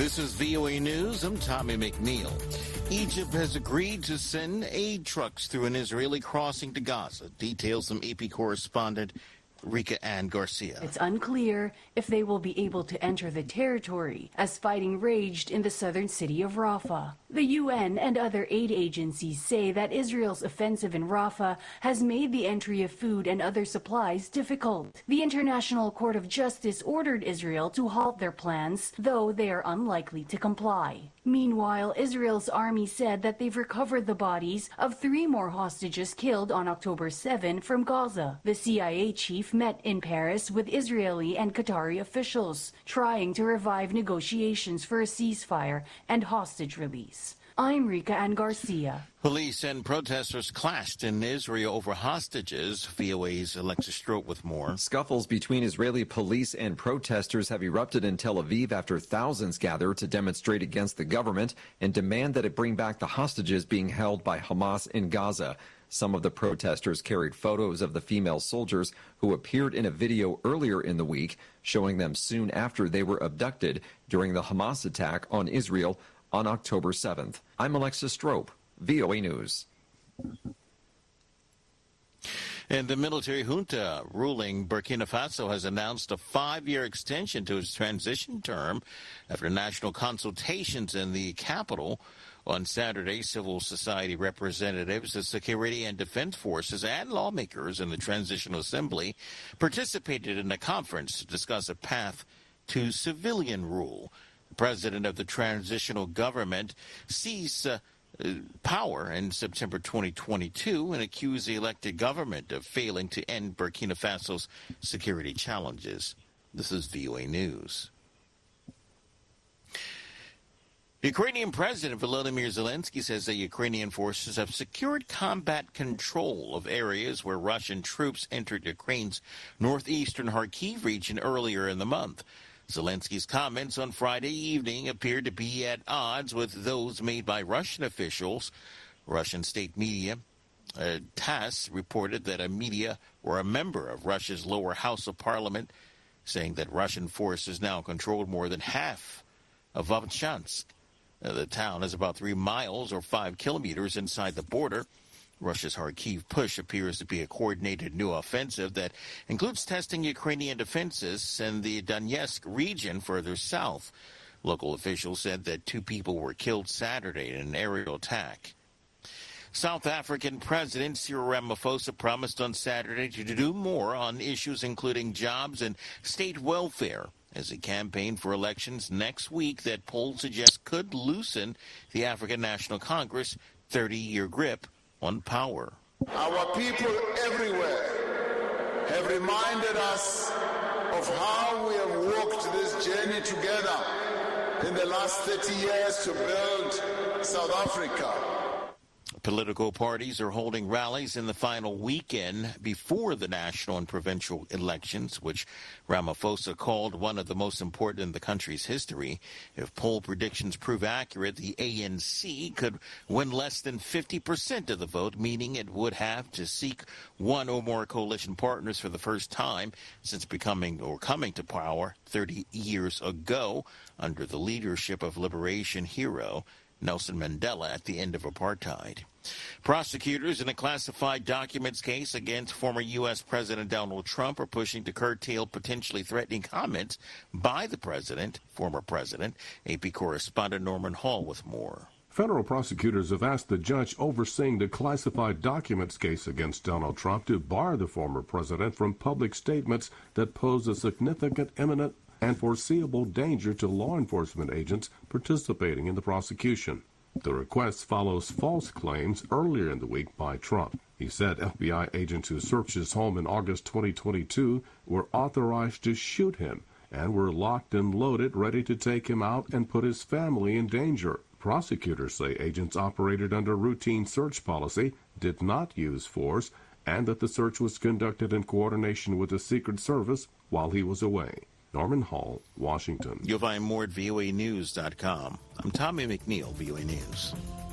This is VOA News. I'm Tommy McNeil. Egypt has agreed to send aid trucks through an Israeli crossing to Gaza. Details from AP correspondent Rika Ann Garcia. It's unclear if they will be able to enter the territory as fighting raged in the southern city of Rafah. The UN and other aid agencies say that Israel's offensive in Rafah has made the entry of food and other supplies difficult. The International Court of Justice ordered Israel to halt their plans, though they are unlikely to comply. Meanwhile, Israel's army said that they've recovered the bodies of 3 more hostages killed on October 7 from Gaza. The CIA chief met in Paris with Israeli and Qatari officials, trying to revive negotiations for a ceasefire and hostage release. I'm Rika Ann Garcia. Police and protesters clashed in Israel over hostages. VOA's Alexis Strope with more. Scuffles between Israeli police and protesters have erupted in Tel Aviv after thousands gather to demonstrate against the government and demand that it bring back the hostages being held by Hamas in Gaza. Some of the protesters carried photos of the female soldiers who appeared in a video earlier in the week, showing them soon after they were abducted during the Hamas attack on Israel on October 7th. I'm Alexis Strope, VOA News. And the military junta ruling Burkina Faso has announced a 5-year extension to its transition term after national consultations in the capital. On Saturday, civil society representatives, the security and defense forces, and lawmakers in the Transitional Assembly participated in a conference to discuss a path to civilian rule. The president of the transitional government seized power in September 2022 and accused the elected government of failing to end Burkina Faso's security challenges. This is VOA News. Ukrainian President Volodymyr Zelensky says that Ukrainian forces have secured combat control of areas where Russian troops entered Ukraine's northeastern Kharkiv region earlier in the month. Zelensky's comments on Friday evening appeared to be at odds with those made by Russian officials. Russian state media, TASS, reported that a member of Russia's lower house of parliament, saying that Russian forces now controlled more than half of Volchansk. The town is about 3 miles or 5 kilometers inside the border. Russia's Kharkiv push appears to be a coordinated new offensive that includes testing Ukrainian defenses in the Donetsk region further south. Local officials said that 2 people were killed Saturday in an aerial attack. South African President Cyril Ramaphosa promised on Saturday to do more on issues including jobs and state welfare as he campaigned for elections next week that polls suggest could loosen the African National Congress' 30-year grip on power. Our people everywhere have reminded us of how we have walked this journey together in the last 30 years to build South Africa. Political parties are holding rallies in the final weekend before the national and provincial elections, which Ramaphosa called one of the most important in the country's history. If poll predictions prove accurate, the ANC could win less than 50% of the vote, meaning it would have to seek one or more coalition partners for the first time since coming to power 30 years ago under the leadership of liberation hero Nelson Mandela at the end of apartheid. Prosecutors in a classified documents case against former U.S. President Donald Trump are pushing to curtail potentially threatening comments by the former president. AP correspondent Norman Hall with more. Federal prosecutors have asked the judge overseeing the classified documents case against Donald Trump to bar the former president from public statements that pose a significant, imminent, and foreseeable danger to law enforcement agents participating in the prosecution. The request follows false claims earlier in the week by Trump. He said FBI agents who searched his home in August 2022 were authorized to shoot him and were locked and loaded, ready to take him out and put his family in danger. Prosecutors say agents operated under routine search policy, did not use force, and that the search was conducted in coordination with the Secret Service while he was away. Norman Hall, Washington. You'll find more at voanews.com. I'm Tommy McNeil, VOA News.